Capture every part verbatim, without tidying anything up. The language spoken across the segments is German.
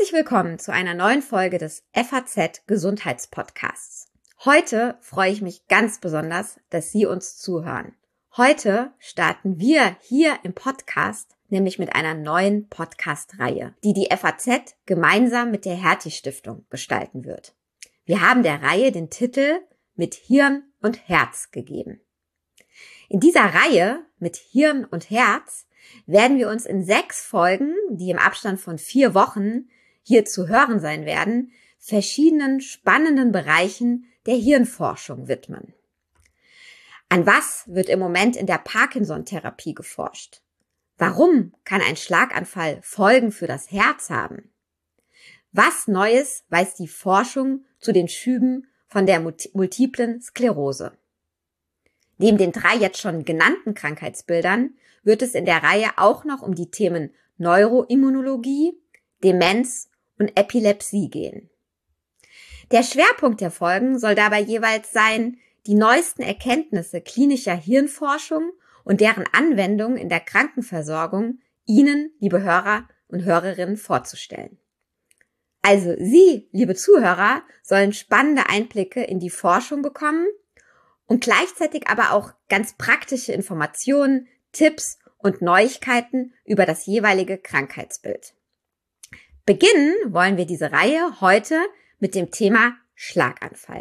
Herzlich willkommen zu einer neuen Folge des F A Z Gesundheitspodcasts. Heute freue ich mich ganz besonders, dass Sie uns zuhören. Heute starten wir hier im Podcast nämlich mit einer neuen Podcast-Reihe, die die F A Z gemeinsam mit der Hertie-Stiftung gestalten wird. Wir haben der Reihe den Titel Mit Hirn und Herz gegeben. In dieser Reihe mit Hirn und Herz werden wir uns in sechs Folgen, die im Abstand von vier Wochen hier zu hören sein werden, verschiedenen spannenden Bereichen der Hirnforschung widmen. An was wird im Moment in der Parkinson-Therapie geforscht? Warum kann ein Schlaganfall Folgen für das Herz haben? Was Neues weiß die Forschung zu den Schüben von der multiplen Sklerose? Neben den drei jetzt schon genannten Krankheitsbildern wird es in der Reihe auch noch um die Themen Neuroimmunologie, Demenz und Epilepsie gehen. Der Schwerpunkt der Folgen soll dabei jeweils sein, die neuesten Erkenntnisse klinischer Hirnforschung und deren Anwendung in der Krankenversorgung Ihnen, liebe Hörer und Hörerinnen, vorzustellen. Also Sie, liebe Zuhörer, sollen spannende Einblicke in die Forschung bekommen und gleichzeitig aber auch ganz praktische Informationen, Tipps und Neuigkeiten über das jeweilige Krankheitsbild. Beginnen wollen wir diese Reihe heute mit dem Thema Schlaganfall.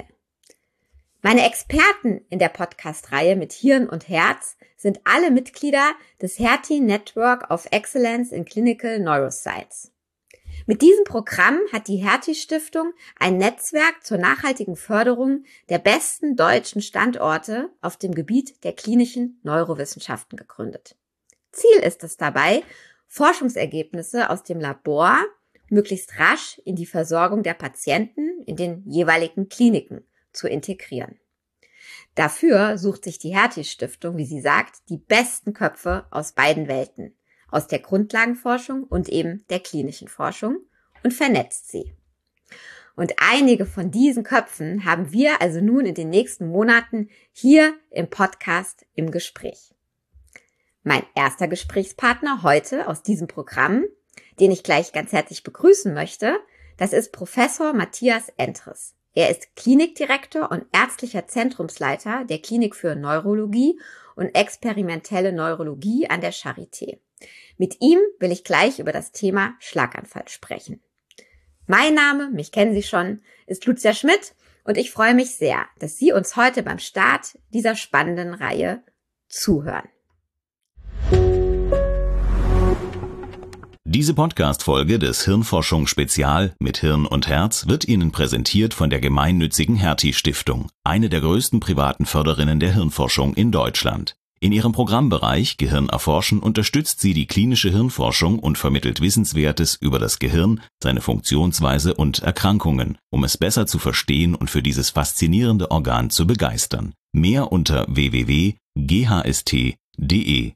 Meine Experten in der Podcast-Reihe mit Hirn und Herz sind alle Mitglieder des Hertie Network of Excellence in Clinical Neuroscience. Mit diesem Programm hat die Hertie-Stiftung ein Netzwerk zur nachhaltigen Förderung der besten deutschen Standorte auf dem Gebiet der klinischen Neurowissenschaften gegründet. Ziel ist es dabei, Forschungsergebnisse aus dem Labor möglichst rasch in die Versorgung der Patienten in den jeweiligen Kliniken zu integrieren. Dafür sucht sich die Hertie-Stiftung, wie sie sagt, die besten Köpfe aus beiden Welten, aus der Grundlagenforschung und eben der klinischen Forschung, und vernetzt sie. Und einige von diesen Köpfen haben wir also nun in den nächsten Monaten hier im Podcast im Gespräch. Mein erster Gesprächspartner heute aus diesem Programm, den ich gleich ganz herzlich begrüßen möchte, das ist Professor Matthias Entres. Er ist Klinikdirektor und ärztlicher Zentrumsleiter der Klinik für Neurologie und experimentelle Neurologie an der Charité. Mit ihm will ich gleich über das Thema Schlaganfall sprechen. Mein Name, mich kennen Sie schon, ist Lucia Schmidt und ich freue mich sehr, dass Sie uns heute beim Start dieser spannenden Reihe zuhören. Diese Podcast-Folge des Hirnforschung-Spezial mit Hirn und Herz wird Ihnen präsentiert von der gemeinnützigen Hertie-Stiftung, eine der größten privaten Förderinnen der Hirnforschung in Deutschland. In ihrem Programmbereich Gehirn erforschen unterstützt sie die klinische Hirnforschung und vermittelt Wissenswertes über das Gehirn, seine Funktionsweise und Erkrankungen, um es besser zu verstehen und für dieses faszinierende Organ zu begeistern. Mehr unter w w w punkt g h s t punkt d e.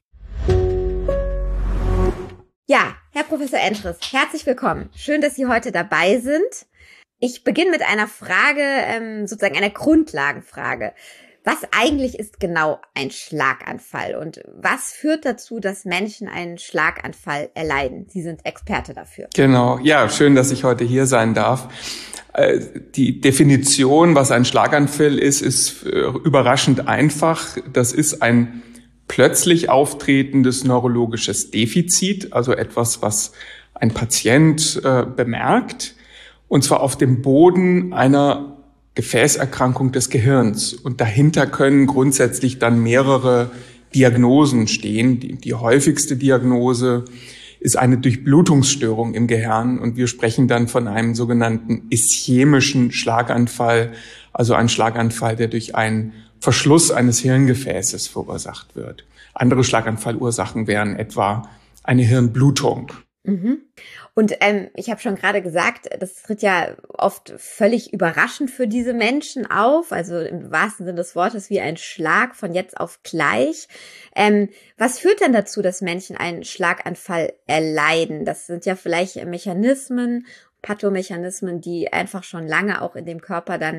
Ja, Herr Professor Entres, herzlich willkommen. Schön, dass Sie heute dabei sind. Ich beginne mit einer Frage, ähm, sozusagen einer Grundlagenfrage. Was eigentlich ist genau ein Schlaganfall und was führt dazu, dass Menschen einen Schlaganfall erleiden? Sie sind Experte dafür. Genau, ja, schön, dass ich heute hier sein darf. Die Definition, was ein Schlaganfall ist, ist überraschend einfach. Das ist ein plötzlich auftretendes neurologisches Defizit, also etwas, was ein Patient äh, bemerkt, und zwar auf dem Boden einer Gefäßerkrankung des Gehirns. Und dahinter können grundsätzlich dann mehrere Diagnosen stehen. Die, die häufigste Diagnose ist eine Durchblutungsstörung im Gehirn, und wir sprechen dann von einem sogenannten ischämischen Schlaganfall, also ein Schlaganfall, der durch einen Verschluss eines Hirngefäßes verursacht wird. Andere Schlaganfallursachen wären etwa eine Hirnblutung. Mhm. Und ähm, ich habe schon gerade gesagt, das tritt ja oft völlig überraschend für diese Menschen auf, also im wahrsten Sinne des Wortes wie ein Schlag von jetzt auf gleich. Ähm, was führt denn dazu, dass Menschen einen Schlaganfall erleiden? Das sind ja vielleicht Mechanismen, Pathomechanismen, die einfach schon lange auch in dem Körper dann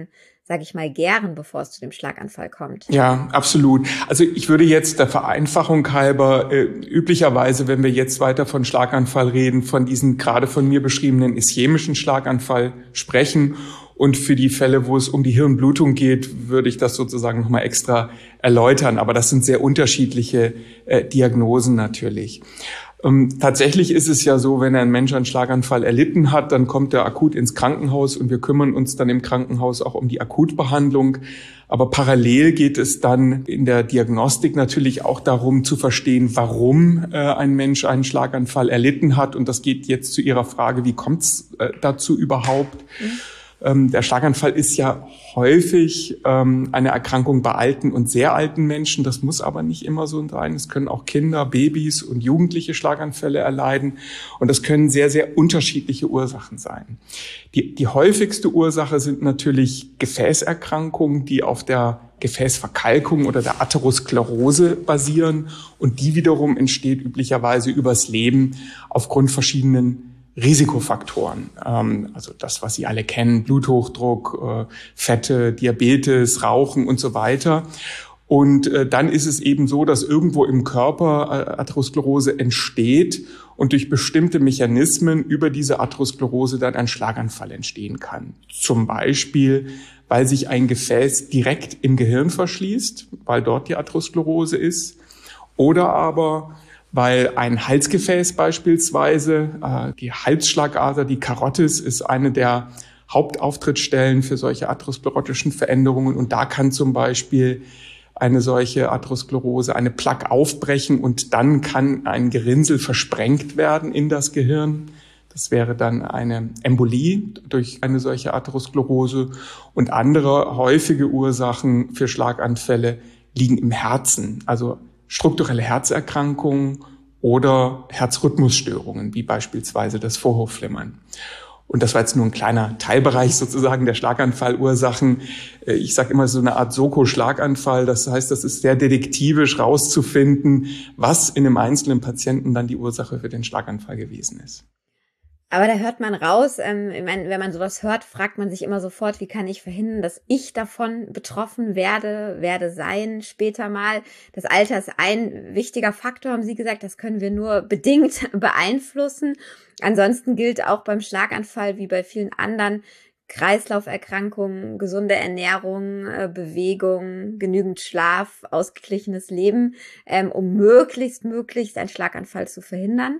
sage ich mal, gären, bevor es zu dem Schlaganfall kommt. Ja, absolut. Also ich würde jetzt der Vereinfachung halber äh, üblicherweise, wenn wir jetzt weiter von Schlaganfall reden, von diesen gerade von mir beschriebenen ischämischen Schlaganfall sprechen. Und für die Fälle, wo es um die Hirnblutung geht, würde ich das sozusagen nochmal extra erläutern. Aber das sind sehr unterschiedliche äh, Diagnosen natürlich. Ähm, tatsächlich ist es ja so, wenn ein Mensch einen Schlaganfall erlitten hat, dann kommt er akut ins Krankenhaus und wir kümmern uns dann im Krankenhaus auch um die Akutbehandlung. Aber parallel geht es dann in der Diagnostik natürlich auch darum zu verstehen, warum äh, ein Mensch einen Schlaganfall erlitten hat. Und das geht jetzt zu Ihrer Frage, wie kommt es äh, dazu überhaupt? Mhm. Der Schlaganfall ist ja häufig ähm, eine Erkrankung bei alten und sehr alten Menschen. Das muss aber nicht immer so sein. Es können auch Kinder, Babys und Jugendliche Schlaganfälle erleiden. Und das können sehr, sehr unterschiedliche Ursachen sein. Die, die häufigste Ursache sind natürlich Gefäßerkrankungen, die auf der Gefäßverkalkung oder der Atherosklerose basieren. Und die wiederum entsteht üblicherweise übers Leben aufgrund verschiedenen Risikofaktoren, also das, was Sie alle kennen, Bluthochdruck, Fette, Diabetes, Rauchen und so weiter. Und dann ist es eben so, dass irgendwo im Körper Atherosklerose entsteht und durch bestimmte Mechanismen über diese Atherosklerose dann ein Schlaganfall entstehen kann. Zum Beispiel, weil sich ein Gefäß direkt im Gehirn verschließt, weil dort die Atherosklerose ist, oder aber weil ein Halsgefäß beispielsweise, äh, die Halsschlagader, die Karotis, ist eine der Hauptauftrittsstellen für solche atherosklerotischen Veränderungen. Und da kann zum Beispiel eine solche Atherosklerose, eine Plaque aufbrechen und dann kann ein Gerinnsel versprengt werden in das Gehirn. Das wäre dann eine Embolie durch eine solche Atherosklerose. Und andere häufige Ursachen für Schlaganfälle liegen im Herzen, also strukturelle Herzerkrankungen oder Herzrhythmusstörungen, wie beispielsweise das Vorhofflimmern. Und das war jetzt nur ein kleiner Teilbereich sozusagen der Schlaganfallursachen. Ich sage immer so eine Art Soko-Schlaganfall. Das heißt, das ist sehr detektivisch rauszufinden, was in einem einzelnen Patienten dann die Ursache für den Schlaganfall gewesen ist. Aber da hört man raus, ähm, ich meine, wenn man sowas hört, fragt man sich immer sofort, wie kann ich verhindern, dass ich davon betroffen werde, werde sein später mal. Das Alter ist ein wichtiger Faktor, haben Sie gesagt, das können wir nur bedingt beeinflussen. Ansonsten gilt auch beim Schlaganfall wie bei vielen anderen Kreislauferkrankungen, gesunde Ernährung, äh, Bewegung, genügend Schlaf, ausgeglichenes Leben, ähm, um möglichst, möglichst einen Schlaganfall zu verhindern.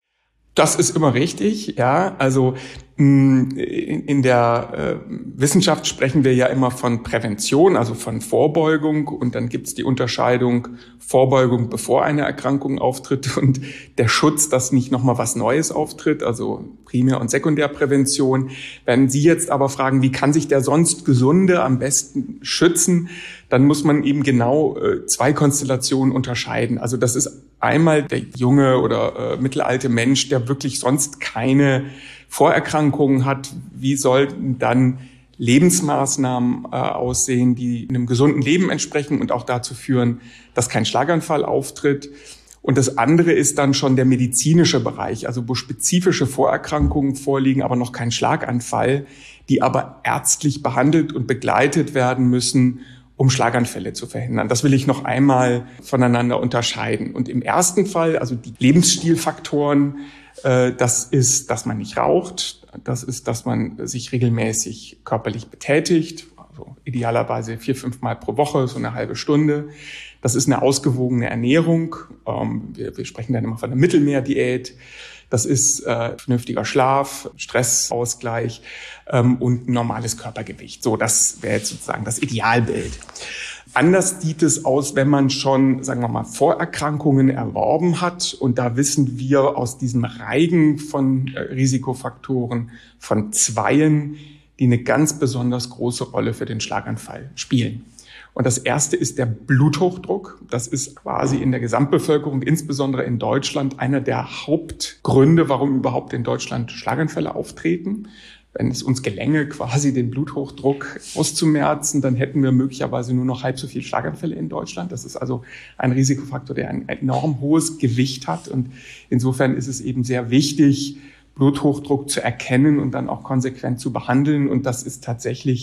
Das ist immer richtig, ja. Also in, in der äh, Wissenschaft sprechen wir ja immer von Prävention, also von Vorbeugung. Und dann gibt es die Unterscheidung Vorbeugung, bevor eine Erkrankung auftritt und der Schutz, dass nicht nochmal was Neues auftritt, also Primär- und Sekundärprävention. Wenn Sie jetzt aber fragen, wie kann sich der sonst Gesunde am besten schützen, dann muss man eben genau äh, zwei Konstellationen unterscheiden. Also das ist einmal der junge oder äh, mittelalte Mensch, der wirklich sonst keine Vorerkrankungen hat. Wie sollten dann Lebensmaßnahmen äh, aussehen, die einem gesunden Leben entsprechen und auch dazu führen, dass kein Schlaganfall auftritt? Und das andere ist dann schon der medizinische Bereich, also wo spezifische Vorerkrankungen vorliegen, aber noch kein Schlaganfall, die aber ärztlich behandelt und begleitet werden müssen, um Schlaganfälle zu verhindern. Das will ich noch einmal voneinander unterscheiden. Und im ersten Fall, also die Lebensstilfaktoren, äh, das ist, dass man nicht raucht, das ist, dass man sich regelmäßig körperlich betätigt, also idealerweise vier, fünf Mal pro Woche, so eine halbe Stunde. Das ist eine ausgewogene Ernährung. Ähm, wir, wir sprechen dann immer von einer Mittelmeerdiät. Das ist äh, vernünftiger Schlaf, Stressausgleich ähm, und normales Körpergewicht. So, das wäre jetzt sozusagen das Idealbild. Anders sieht es aus, wenn man schon, sagen wir mal, Vorerkrankungen erworben hat. Und da wissen wir aus diesem Reigen von äh, Risikofaktoren von zweien, die eine ganz besonders große Rolle für den Schlaganfall spielen. Und das erste ist der Bluthochdruck. Das ist quasi in der Gesamtbevölkerung, insbesondere in Deutschland, einer der Hauptgründe, warum überhaupt in Deutschland Schlaganfälle auftreten. Wenn es uns gelänge, quasi den Bluthochdruck auszumerzen, dann hätten wir möglicherweise nur noch halb so viele Schlaganfälle in Deutschland. Das ist also ein Risikofaktor, der ein enorm hohes Gewicht hat. Und insofern ist es eben sehr wichtig, Bluthochdruck zu erkennen und dann auch konsequent zu behandeln. Und das ist tatsächlich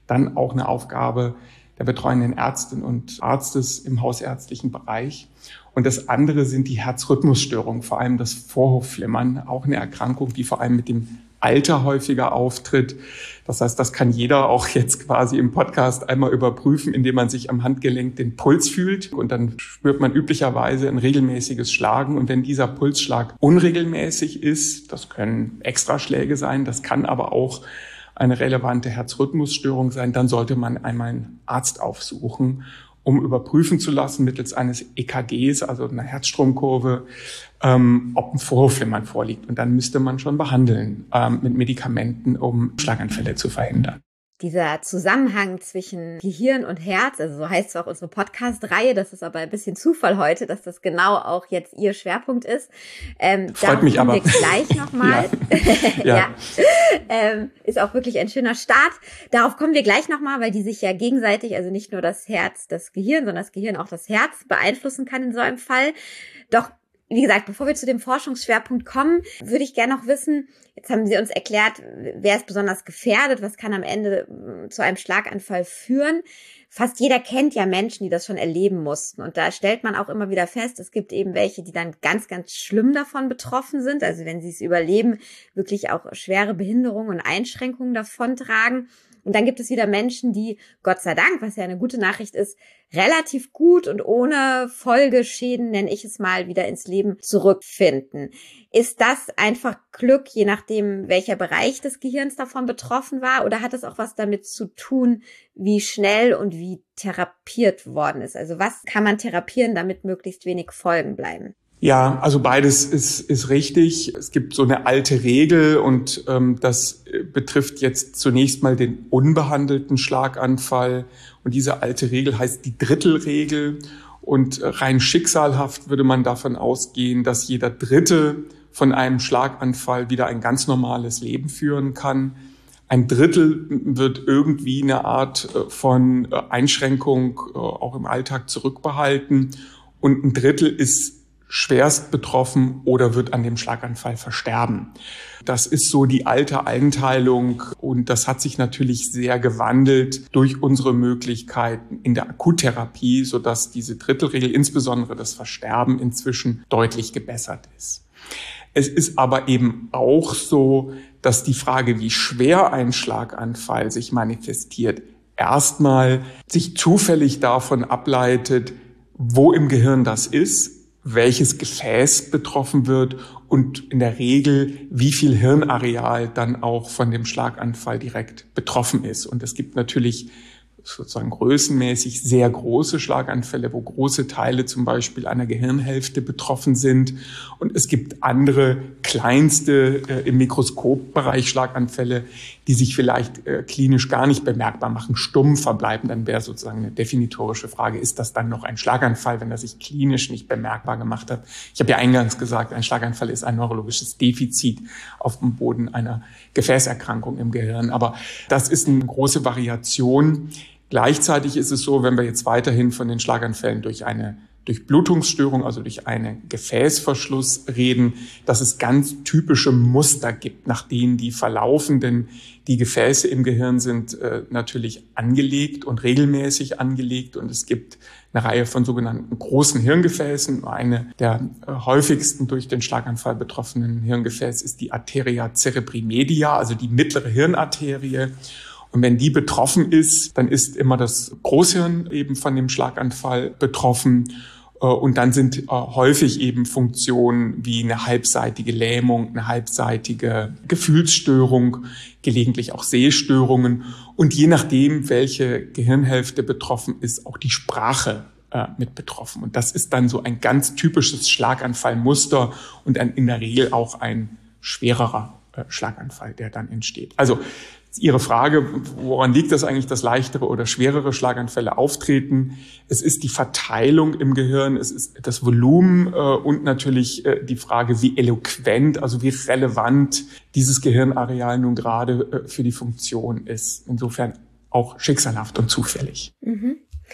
dann auch eine Aufgabe der betreuenden Ärztin und Arztes im hausärztlichen Bereich. Und das andere sind die Herzrhythmusstörungen, vor allem das Vorhofflimmern, auch eine Erkrankung, die vor allem mit dem Alter häufiger auftritt. Das heißt, das kann jeder auch jetzt quasi im Podcast einmal überprüfen, indem man sich am Handgelenk den Puls fühlt. Und dann spürt man üblicherweise ein regelmäßiges Schlagen. Und wenn dieser Pulsschlag unregelmäßig ist, das können Extraschläge sein, das kann aber auch eine relevante Herzrhythmusstörung sein, dann sollte man einmal einen Arzt aufsuchen, um überprüfen zu lassen mittels eines E K Gs, also einer Herzstromkurve, ähm, ob ein Vorhofflimmern vorliegt. Und dann müsste man schon behandeln ähm, mit Medikamenten, um Schlaganfälle zu verhindern. Dieser Zusammenhang zwischen Gehirn und Herz, also so heißt es auch unsere Podcast-Reihe, das ist aber ein bisschen Zufall heute, dass das genau auch jetzt Ihr Schwerpunkt ist. Ähm, Freut mich aber. Wir gleich nochmal. ja. ja. ja. Ähm, ist auch wirklich ein schöner Start. Darauf kommen wir gleich nochmal, weil die sich ja gegenseitig, also nicht nur das Herz, das Gehirn, sondern das Gehirn auch das Herz beeinflussen kann in so einem Fall. Doch wie gesagt, bevor wir zu dem Forschungsschwerpunkt kommen, würde ich gerne noch wissen, jetzt haben Sie uns erklärt, wer ist besonders gefährdet, was kann am Ende zu einem Schlaganfall führen. Fast jeder kennt ja Menschen, die das schon erleben mussten. Und da stellt man auch immer wieder fest, es gibt eben welche, die dann ganz, ganz schlimm davon betroffen sind. Also wenn sie es überleben, wirklich auch schwere Behinderungen und Einschränkungen davontragen. Und dann gibt es wieder Menschen, die, Gott sei Dank, was ja eine gute Nachricht ist, relativ gut und ohne Folgeschäden, nenne ich es mal, wieder ins Leben zurückfinden. Ist das einfach Glück, je nachdem, welcher Bereich des Gehirns davon betroffen war? Oder hat es auch was damit zu tun, wie schnell und wie therapiert worden ist? Also was kann man therapieren, damit möglichst wenig Folgen bleiben? Ja, also beides ist, ist richtig. Es gibt so eine alte Regel und ähm, das betrifft jetzt zunächst mal den unbehandelten Schlaganfall. Und diese alte Regel heißt die Drittelregel. Und rein schicksalhaft würde man davon ausgehen, dass jeder Dritte von einem Schlaganfall wieder ein ganz normales Leben führen kann. Ein Drittel wird irgendwie eine Art von Einschränkung auch im Alltag zurückbehalten. Und ein Drittel ist schwerst betroffen oder wird an dem Schlaganfall versterben. Das ist so die alte Einteilung und das hat sich natürlich sehr gewandelt durch unsere Möglichkeiten in der Akuttherapie, sodass diese Drittelregel, insbesondere das Versterben, inzwischen deutlich gebessert ist. Es ist aber eben auch so, dass die Frage, wie schwer ein Schlaganfall sich manifestiert, erstmal sich zufällig davon ableitet, wo im Gehirn das ist, welches Gefäß betroffen wird und in der Regel, wie viel Hirnareal dann auch von dem Schlaganfall direkt betroffen ist. Und es gibt natürlich sozusagen größenmäßig sehr große Schlaganfälle, wo große Teile zum Beispiel einer Gehirnhälfte betroffen sind. Und es gibt andere, kleinste äh, im Mikroskopbereich Schlaganfälle, die sich vielleicht äh, klinisch gar nicht bemerkbar machen, stumm verbleiben. Dann wäre sozusagen eine definitorische Frage, ist das dann noch ein Schlaganfall, wenn er sich klinisch nicht bemerkbar gemacht hat? Ich habe ja eingangs gesagt, ein Schlaganfall ist ein neurologisches Defizit auf dem Boden einer Gefäßerkrankung im Gehirn. Aber das ist eine große Variation. Gleichzeitig ist es so, wenn wir jetzt weiterhin von den Schlaganfällen durch eine Durchblutungsstörung, also durch einen Gefäßverschluss reden, dass es ganz typische Muster gibt, nach denen die verlaufen, denn die Gefäße im Gehirn sind äh, natürlich angelegt und regelmäßig angelegt und es gibt eine Reihe von sogenannten großen Hirngefäßen. Eine der äh, häufigsten durch den Schlaganfall betroffenen Hirngefäße ist die Arteria cerebri media, also die mittlere Hirnarterie. Und wenn die betroffen ist, dann ist immer das Großhirn eben von dem Schlaganfall betroffen. Und dann sind häufig eben Funktionen wie eine halbseitige Lähmung, eine halbseitige Gefühlsstörung, gelegentlich auch Sehstörungen. Und je nachdem, welche Gehirnhälfte betroffen ist, auch die Sprache mit betroffen. Und das ist dann so ein ganz typisches Schlaganfallmuster und ein, in der Regel auch ein schwererer Schlaganfall, der dann entsteht. Also Ihre Frage, woran liegt das eigentlich, dass leichtere oder schwerere Schlaganfälle auftreten? Es ist die Verteilung im Gehirn, es ist das Volumen äh, und natürlich äh, die Frage, wie eloquent, also wie relevant dieses Gehirnareal nun gerade äh, für die Funktion ist. Insofern auch schicksalhaft und zufällig. Mhm.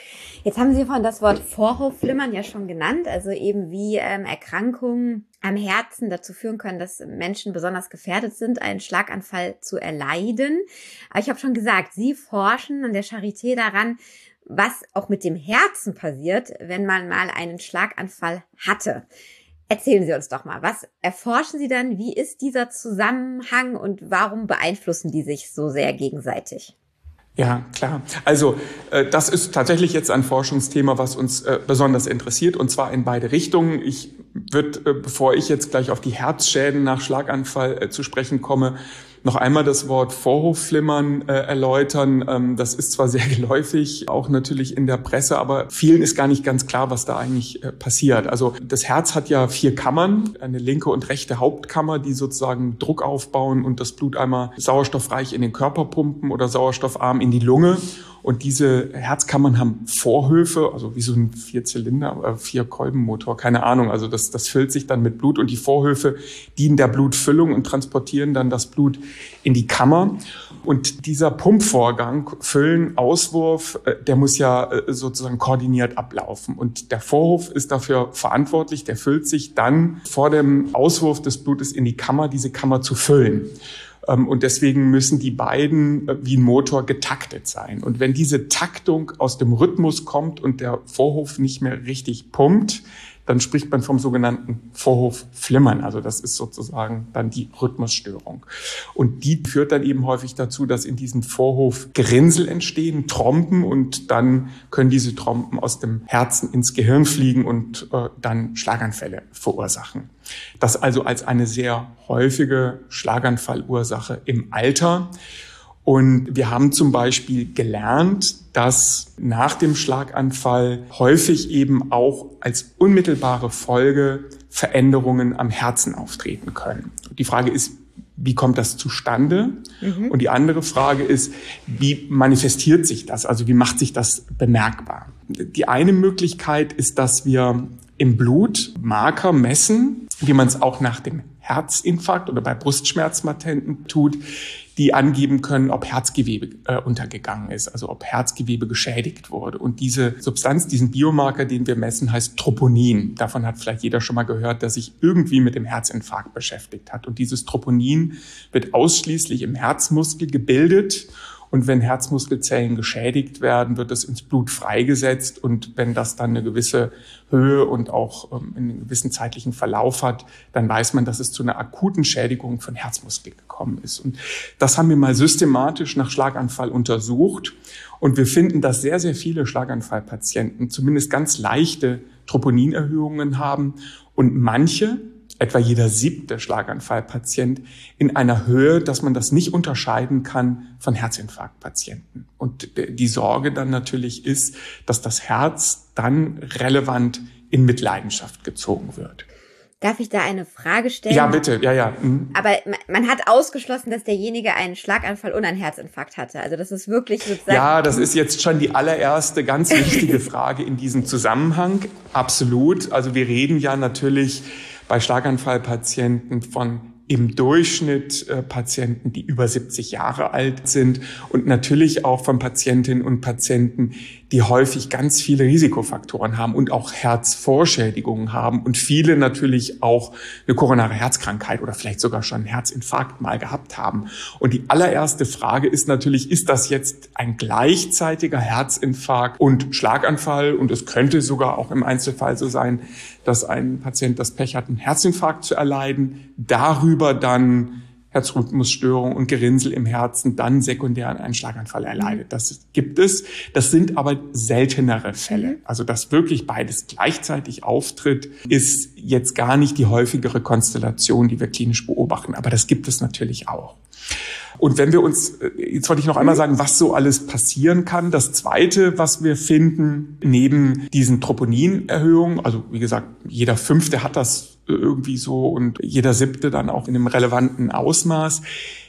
Jetzt haben Sie vorhin das Wort Vorhofflimmern ja schon genannt, also eben wie ähm, Erkrankungen am Herzen dazu führen können, dass Menschen besonders gefährdet sind, einen Schlaganfall zu erleiden. Aber ich habe schon gesagt, Sie forschen an der Charité daran, was auch mit dem Herzen passiert, wenn man mal einen Schlaganfall hatte. Erzählen Sie uns doch mal, was erforschen Sie dann? Wie ist dieser Zusammenhang und warum beeinflussen die sich so sehr gegenseitig? Ja, klar. Also äh, das ist tatsächlich jetzt ein Forschungsthema, was uns äh, besonders interessiert, und zwar in beide Richtungen. Ich würde, äh, bevor ich jetzt gleich auf die Herzschäden nach Schlaganfall äh, zu sprechen komme, noch einmal das Wort Vorhofflimmern äh, erläutern. Ähm, das ist zwar sehr geläufig, auch natürlich in der Presse, aber vielen ist gar nicht ganz klar, was da eigentlich äh, passiert. Also das Herz hat ja vier Kammern, eine linke und rechte Hauptkammer, die sozusagen Druck aufbauen und das Blut einmal sauerstoffreich in den Körper pumpen oder sauerstoffarm in die Lunge. Und diese Herzkammern haben Vorhöfe, also wie so ein Vierzylinder, äh, Vier-Kolben-Motor, keine Ahnung. Also das, das füllt sich dann mit Blut und die Vorhöfe dienen der Blutfüllung und transportieren dann das Blut in die Kammer. Und dieser Pumpvorgang, Füllen, Auswurf, äh, der muss ja äh, sozusagen koordiniert ablaufen. Und der Vorhof ist dafür verantwortlich, der füllt sich dann vor dem Auswurf des Blutes in die Kammer, diese Kammer zu füllen. Und deswegen müssen die beiden wie ein Motor getaktet sein. Und wenn diese Taktung aus dem Rhythmus kommt und der Vorhof nicht mehr richtig pumpt, dann spricht man vom sogenannten Vorhofflimmern. Also das ist sozusagen dann die Rhythmusstörung. Und die führt dann eben häufig dazu, dass in diesem Vorhof Gerinnsel entstehen, Trompen, und dann können diese Trompen aus dem Herzen ins Gehirn fliegen und äh, dann Schlaganfälle verursachen. Das also als eine sehr häufige Schlaganfallursache im Alter. Und wir haben zum Beispiel gelernt, dass nach dem Schlaganfall häufig eben auch als unmittelbare Folge Veränderungen am Herzen auftreten können. Die Frage ist, wie kommt das zustande? Mhm. Und die andere Frage ist, wie manifestiert sich das? Also wie macht sich das bemerkbar? Die eine Möglichkeit ist, dass wir im Blut Marker messen, wie man es auch nach dem Herzinfarkt oder bei Brustschmerzpatienten tut, die angeben können, ob Herzgewebe äh, untergegangen ist, also ob Herzgewebe geschädigt wurde. Und diese Substanz, diesen Biomarker, den wir messen, heißt Troponin. Davon hat vielleicht jeder schon mal gehört, der sich irgendwie mit dem Herzinfarkt beschäftigt hat. Und dieses Troponin wird ausschließlich im Herzmuskel gebildet. Und wenn Herzmuskelzellen geschädigt werden, wird es ins Blut freigesetzt. Und wenn das dann eine gewisse Höhe und auch ähm, einen gewissen zeitlichen Verlauf hat, dann weiß man, dass es zu einer akuten Schädigung von Herzmuskel gekommen ist. Und das haben wir mal systematisch nach Schlaganfall untersucht. Und wir finden, dass sehr, sehr viele Schlaganfallpatienten zumindest ganz leichte Troponinerhöhungen haben und manche, etwa jeder siebte Schlaganfallpatient, in einer Höhe, dass man das nicht unterscheiden kann von Herzinfarktpatienten. Und die Sorge dann natürlich ist, dass das Herz dann relevant in Mitleidenschaft gezogen wird. Darf ich da eine Frage stellen? Ja, bitte, ja, ja. Mhm. Aber man hat ausgeschlossen, dass derjenige einen Schlaganfall und einen Herzinfarkt hatte. Also das ist wirklich sozusagen... Ja, das ist jetzt schon die allererste ganz wichtige Frage in diesem Zusammenhang. Absolut. Also wir reden ja natürlich bei Schlaganfallpatienten von im Durchschnitt äh, Patienten, die über siebzig Jahre alt sind, und natürlich auch von Patientinnen und Patienten, die häufig ganz viele Risikofaktoren haben und auch Herzvorschädigungen haben und viele natürlich auch eine koronare Herzkrankheit oder vielleicht sogar schon einen Herzinfarkt mal gehabt haben. Und die allererste Frage ist natürlich, ist das jetzt ein gleichzeitiger Herzinfarkt und Schlaganfall? Und es könnte sogar auch im Einzelfall so sein, dass ein Patient das Pech hat, einen Herzinfarkt zu erleiden, darüber dann Herzrhythmusstörung und Gerinnsel im Herzen, dann sekundär einen Schlaganfall erleidet. Das gibt es. Das sind aber seltenere Fälle. Also dass wirklich beides gleichzeitig auftritt, ist jetzt gar nicht die häufigere Konstellation, die wir klinisch beobachten. Aber das gibt es natürlich auch. Und wenn wir uns, jetzt wollte ich noch einmal sagen, was so alles passieren kann. Das Zweite, was wir finden, neben diesen Troponinerhöhungen, also wie gesagt, jeder Fünfte hat das irgendwie so und jeder Siebte dann auch in einem relevanten Ausmaß,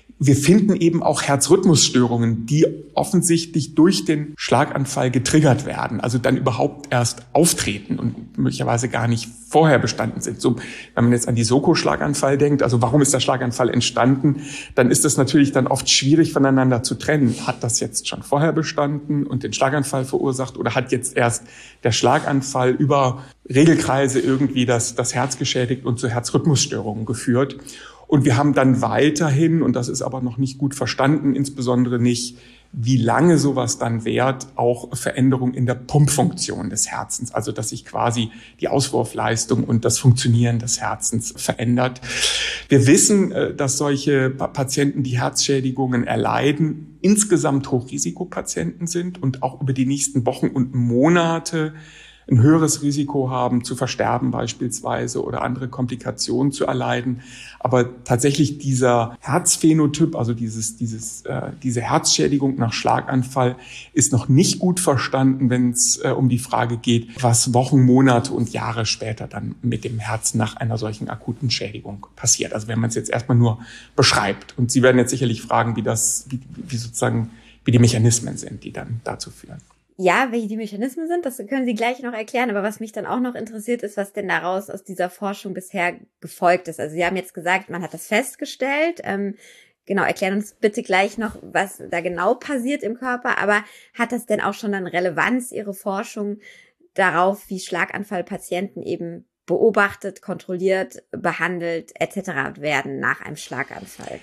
Wir finden eben auch Herzrhythmusstörungen, die offensichtlich durch den Schlaganfall getriggert werden, also dann überhaupt erst auftreten und möglicherweise gar nicht vorher bestanden sind. So, wenn man jetzt an die Soko-Schlaganfall denkt, also warum ist der Schlaganfall entstanden, dann ist es natürlich dann oft schwierig voneinander zu trennen. Hat das jetzt schon vorher bestanden und den Schlaganfall verursacht oder hat jetzt erst der Schlaganfall über Regelkreise irgendwie das, das Herz geschädigt und zu Herzrhythmusstörungen geführt? Und wir haben dann weiterhin, und das ist aber noch nicht gut verstanden, insbesondere nicht, wie lange sowas dann währt, auch Veränderungen in der Pumpfunktion des Herzens. Also dass sich quasi die Auswurfleistung und das Funktionieren des Herzens verändert. Wir wissen, dass solche Patienten, die Herzschädigungen erleiden, insgesamt Hochrisikopatienten sind und auch über die nächsten Wochen und Monate ein höheres Risiko haben, zu versterben beispielsweise oder andere Komplikationen zu erleiden. Aber tatsächlich dieser Herzphänotyp, also dieses, dieses, äh, diese Herzschädigung nach Schlaganfall, ist noch nicht gut verstanden, wenn es äh, um die Frage geht, was Wochen, Monate und Jahre später dann mit dem Herzen nach einer solchen akuten Schädigung passiert. Also wenn man es jetzt erstmal nur beschreibt. Und Sie werden jetzt sicherlich fragen, wie das, wie, wie sozusagen, wie die Mechanismen sind, die dann dazu führen. Ja, welche die Mechanismen sind, das können Sie gleich noch erklären. Aber was mich dann auch noch interessiert, ist, was denn daraus aus dieser Forschung bisher gefolgt ist. Also Sie haben jetzt gesagt, man hat das festgestellt. Ähm, genau, erklären uns bitte gleich noch, was da genau passiert im Körper. Aber hat das denn auch schon dann Relevanz, Ihre Forschung, darauf, wie Schlaganfallpatienten eben beobachtet, kontrolliert, behandelt et cetera werden nach einem Schlaganfall?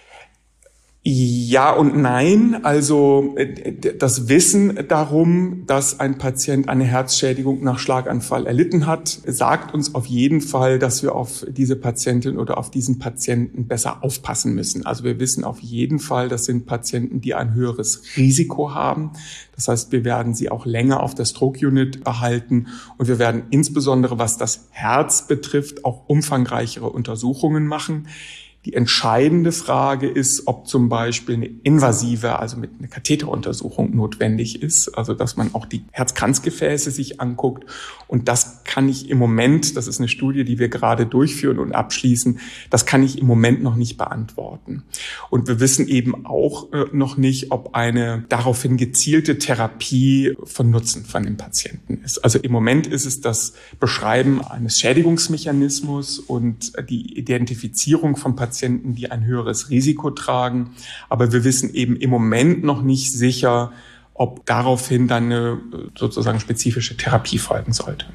Ja und nein. Also das Wissen darum, dass ein Patient eine Herzschädigung nach Schlaganfall erlitten hat, sagt uns auf jeden Fall, dass wir auf diese Patientin oder auf diesen Patienten besser aufpassen müssen. Also wir wissen auf jeden Fall, das sind Patienten, die ein höheres Risiko haben. Das heißt, wir werden sie auch länger auf der Stroke Unit behalten und wir werden insbesondere, was das Herz betrifft, auch umfangreichere Untersuchungen machen. Die entscheidende Frage ist, ob zum Beispiel eine invasive, also mit einer Katheteruntersuchung notwendig ist, also dass man auch die Herzkranzgefäße sich anguckt. Und das kann ich im Moment, das ist eine Studie, die wir gerade durchführen und abschließen, das kann ich im Moment noch nicht beantworten. Und wir wissen eben auch äh, noch nicht, ob eine daraufhin gezielte Therapie von Nutzen von dem Patienten ist. Also im Moment ist es das Beschreiben eines Schädigungsmechanismus und die Identifizierung von Patienten, Patienten, die ein höheres Risiko tragen. Aber wir wissen eben im Moment noch nicht sicher, ob daraufhin dann eine sozusagen spezifische Therapie folgen sollte.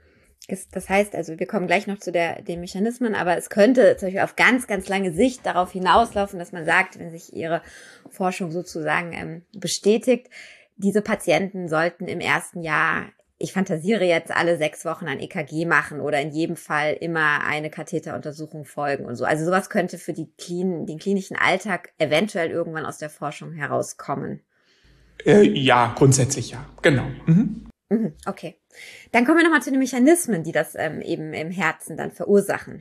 Das heißt also, wir kommen gleich noch zu der, den Mechanismen, aber es könnte zum Beispiel auf ganz, ganz lange Sicht darauf hinauslaufen, dass man sagt, wenn sich Ihre Forschung sozusagen ähm, bestätigt, diese Patienten sollten im ersten Jahr, ich fantasiere jetzt, alle sechs Wochen ein E K G machen oder in jedem Fall immer eine Katheteruntersuchung folgen und so. Also sowas könnte für die Klin- den klinischen Alltag eventuell irgendwann aus der Forschung herauskommen. Äh, ja, grundsätzlich ja, genau. Mhm. Mhm, okay. Dann kommen wir nochmal zu den Mechanismen, die das ähm, eben im Herzen dann verursachen.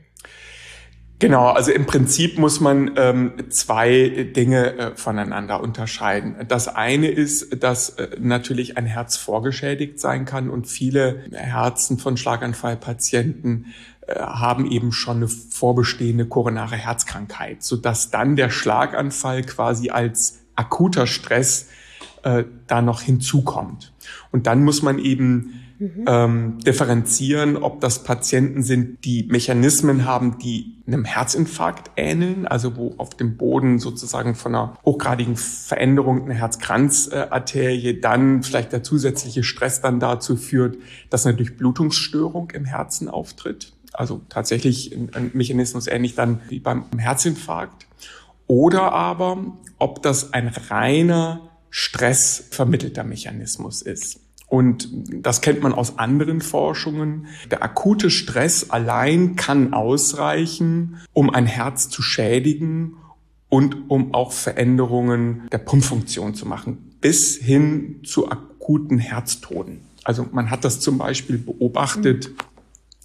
Genau, also im Prinzip muss man ähm, zwei Dinge äh, voneinander unterscheiden. Das eine ist, dass äh, natürlich ein Herz vorgeschädigt sein kann und viele Herzen von Schlaganfallpatienten äh, haben eben schon eine vorbestehende koronare Herzkrankheit, sodass dann der Schlaganfall quasi als akuter Stress äh, da noch hinzukommt. Und dann muss man eben Mhm. Ähm, differenzieren, ob das Patienten sind, die Mechanismen haben, die einem Herzinfarkt ähneln, also wo auf dem Boden sozusagen von einer hochgradigen Veränderung einer Herzkranzarterie dann vielleicht der zusätzliche Stress dann dazu führt, dass eine Durchblutungsstörung im Herzen auftritt. Also tatsächlich ein Mechanismus ähnlich dann wie beim Herzinfarkt. Oder aber, ob das ein reiner stressvermittelter Mechanismus ist. Und das kennt man aus anderen Forschungen. Der akute Stress allein kann ausreichen, um ein Herz zu schädigen und um auch Veränderungen der Pumpfunktion zu machen, bis hin zu akuten Herztoden. Also man hat das zum Beispiel beobachtet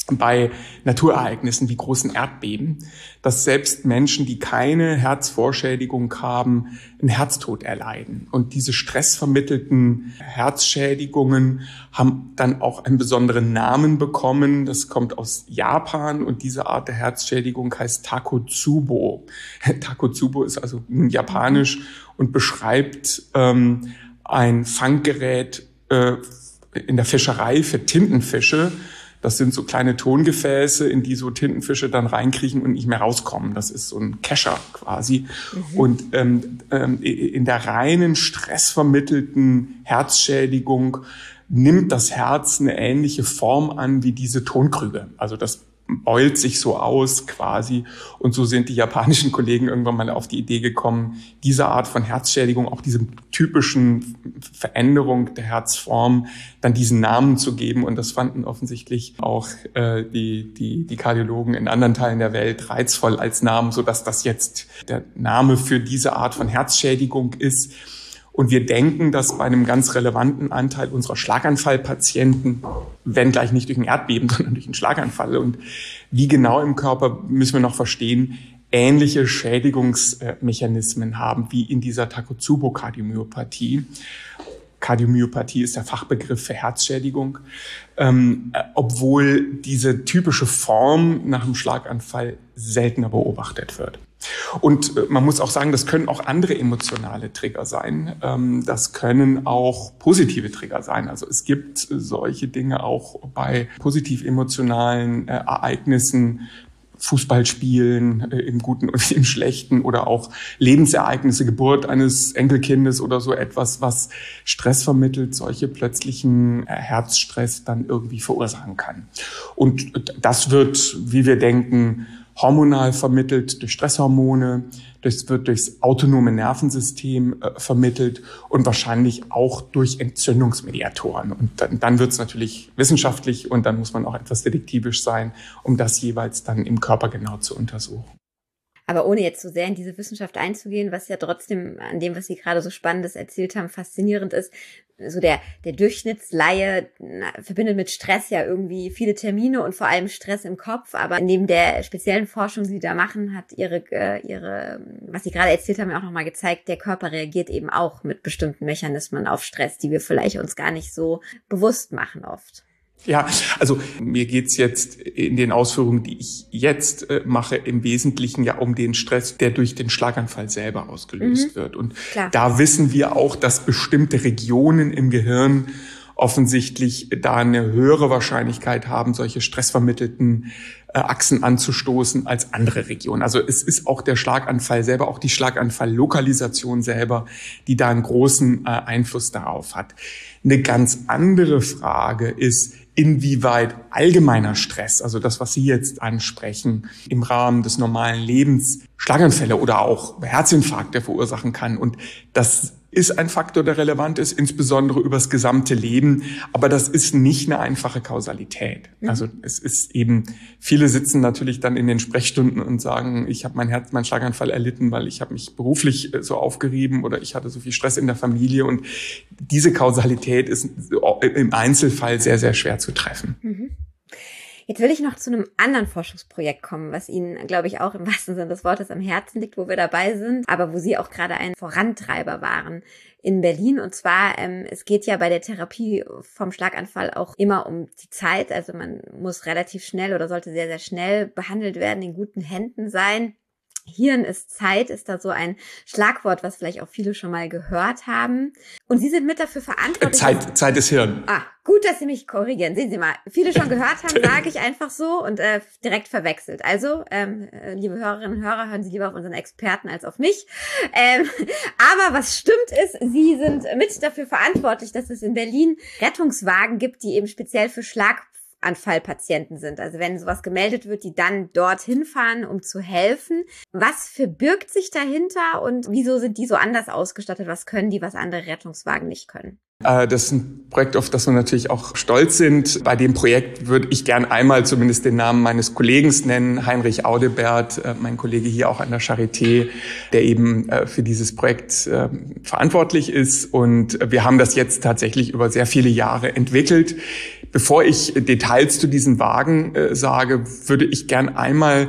bei Naturereignissen wie großen Erdbeben, dass selbst Menschen, die keine Herzvorschädigung haben, einen Herztod erleiden. Und diese stressvermittelten Herzschädigungen haben dann auch einen besonderen Namen bekommen. Das kommt aus Japan und diese Art der Herzschädigung heißt Takotsubo. Takotsubo ist also japanisch und beschreibt ähm, ein Fanggerät äh, in der Fischerei für Tintenfische. Das sind so kleine Tongefäße, in die so Tintenfische dann reinkriechen und nicht mehr rauskommen. Das ist so ein Kescher quasi. Mhm. Und ähm, ähm, in der reinen stressvermittelten Herzschädigung nimmt das Herz eine ähnliche Form an wie diese Tonkrüge. Also das beult sich so aus quasi. Und so sind die japanischen Kollegen irgendwann mal auf die Idee gekommen, diese Art von Herzschädigung, auch diese typischen Veränderung der Herzform, dann diesen Namen zu geben. Und das fanden offensichtlich auch äh, die, die, die Kardiologen in anderen Teilen der Welt reizvoll als Namen, sodass das jetzt der Name für diese Art von Herzschädigung ist. Und wir denken, dass bei einem ganz relevanten Anteil unserer Schlaganfallpatienten, wenn gleich nicht durch ein Erdbeben, sondern durch einen Schlaganfall, und wie genau im Körper, müssen wir noch verstehen, ähnliche Schädigungsmechanismen haben wie in dieser Takotsubo-Kardiomyopathie. Kardiomyopathie ist der Fachbegriff für Herzschädigung, ähm, obwohl diese typische Form nach einem Schlaganfall seltener beobachtet wird. Und man muss auch sagen, das können auch andere emotionale Trigger sein. Das können auch positive Trigger sein. Also es gibt solche Dinge auch bei positiv emotionalen Ereignissen, Fußballspielen im Guten und im Schlechten oder auch Lebensereignisse, Geburt eines Enkelkindes oder so etwas, was Stress vermittelt, solche plötzlichen Herzstress dann irgendwie verursachen kann. Und das wird, wie wir denken, hormonal vermittelt durch Stresshormone, das wird durchs autonome Nervensystem äh, vermittelt und wahrscheinlich auch durch Entzündungsmediatoren. Und dann, dann wird es natürlich wissenschaftlich und dann muss man auch etwas detektivisch sein, um das jeweils dann im Körper genau zu untersuchen. Aber ohne jetzt so sehr in diese Wissenschaft einzugehen, was ja trotzdem an dem, was Sie gerade so Spannendes erzählt haben, faszinierend ist, so der, der Durchschnittsleihe na, verbindet mit Stress ja irgendwie viele Termine und vor allem Stress im Kopf. Aber neben der speziellen Forschung, die Sie da machen, hat Ihre, äh, Ihre, was Sie gerade erzählt haben, ja auch nochmal gezeigt, der Körper reagiert eben auch mit bestimmten Mechanismen auf Stress, die wir vielleicht uns gar nicht so bewusst machen oft. Ja, also mir geht's jetzt in den Ausführungen, die ich jetzt äh, mache, im Wesentlichen ja um den Stress, der durch den Schlaganfall selber ausgelöst mhm. wird. Und Klar. da wissen wir auch, dass bestimmte Regionen im Gehirn offensichtlich da eine höhere Wahrscheinlichkeit haben, solche stressvermittelten äh, Achsen anzustoßen als andere Regionen. Also es ist auch der Schlaganfall selber, auch die Schlaganfalllokalisation selber, die da einen großen äh, Einfluss darauf hat. Eine ganz andere Frage ist, inwieweit allgemeiner Stress, also das, was Sie jetzt ansprechen, im Rahmen des normalen Lebens Schlaganfälle oder auch Herzinfarkte verursachen kann. Und das ist ein Faktor, der relevant ist, insbesondere übers gesamte Leben. Aber das ist nicht eine einfache Kausalität. Mhm. Also es ist eben, viele sitzen natürlich dann in den Sprechstunden und sagen, ich habe mein Herz, meinen Schlaganfall erlitten, weil ich habe mich beruflich so aufgerieben oder ich hatte so viel Stress in der Familie. Und diese Kausalität ist im Einzelfall sehr, sehr schwer zu treffen. Mhm. Jetzt will ich noch zu einem anderen Forschungsprojekt kommen, was Ihnen, glaube ich, auch im wahrsten Sinne des Wortes am Herzen liegt, wo wir dabei sind, aber wo Sie auch gerade ein Vorantreiber waren in Berlin. Und zwar, ähm, es geht ja bei der Therapie vom Schlaganfall auch immer um die Zeit. Also man muss relativ schnell oder sollte sehr, sehr schnell behandelt werden, in guten Händen sein. Hirn ist Zeit, ist da so ein Schlagwort, was vielleicht auch viele schon mal gehört haben. Und Sie sind mit dafür verantwortlich. Zeit, Zeit ist Hirn. Ah, gut, dass Sie mich korrigieren. Sehen Sie mal, viele schon gehört haben, sage ich einfach so und äh, direkt verwechselt. Also, ähm, liebe Hörerinnen und Hörer, hören Sie lieber auf unseren Experten als auf mich. Ähm, aber was stimmt ist, Sie sind mit dafür verantwortlich, dass es in Berlin Rettungswagen gibt, die eben speziell für Schlag Anfallpatienten sind. Also wenn sowas gemeldet wird, die dann dorthin fahren, um zu helfen. Was verbirgt sich dahinter und wieso sind die so anders ausgestattet? Was können die, was andere Rettungswagen nicht können? Das ist ein Projekt, auf das wir natürlich auch stolz sind. Bei dem Projekt würde ich gern einmal zumindest den Namen meines Kollegen nennen, Heinrich Audebert, mein Kollege hier auch an der Charité, der eben für dieses Projekt verantwortlich ist. Und wir haben das jetzt tatsächlich über sehr viele Jahre entwickelt. Bevor ich Details zu diesem Wagen sage, würde ich gern einmal